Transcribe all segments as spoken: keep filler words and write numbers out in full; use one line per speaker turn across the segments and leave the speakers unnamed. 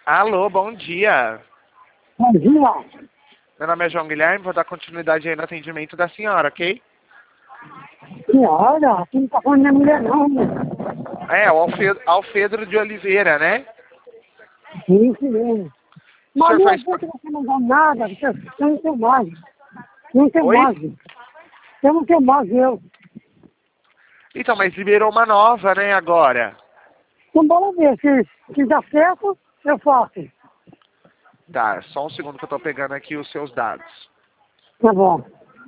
Alô, bom dia.
Bom dia.
Meu nome é João Guilherme, vou dar continuidade aí no atendimento da senhora, ok?
Senhora, aqui não tá falando minha mulher não, né?
É, o Alfredo, Alfredo de Oliveira, né?
Isso mesmo.
O
Mas
senhor
não
faz...
adianta você não dar nada, porque eu não tenho mais. Não tenho
Oi?
mais. Eu não tenho mais, eu.
Então, mas liberou uma nova, né, agora?
Então bora ver, se, se dá certo, eu faço.
Tá, só um segundo que eu tô pegando aqui os seus dados.
Tá bom.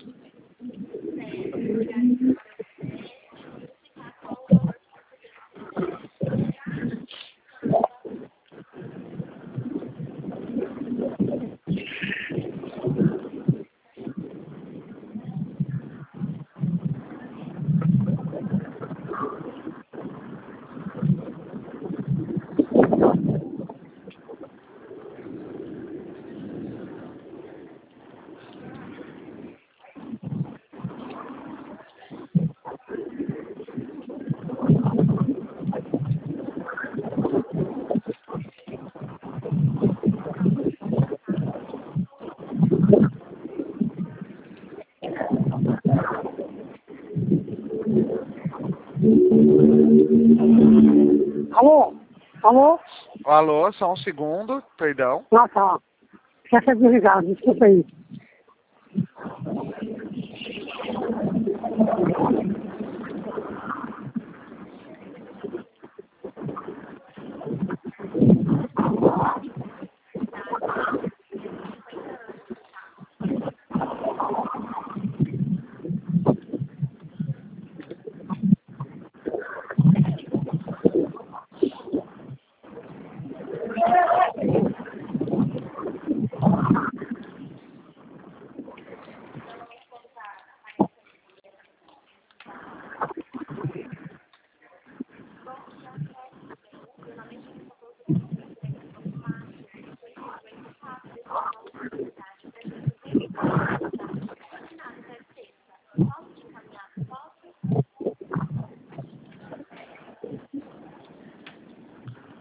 Alô? Alô?
Alô, só um segundo, perdão.
Ah, tá. Já foi desligado, desculpa aí.